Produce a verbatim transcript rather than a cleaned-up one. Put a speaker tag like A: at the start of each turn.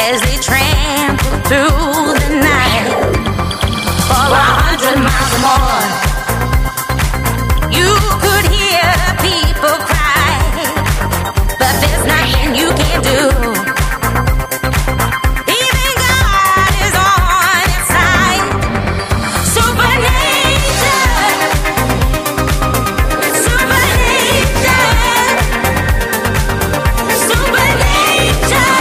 A: as they trample through the night for a hundred miles or more.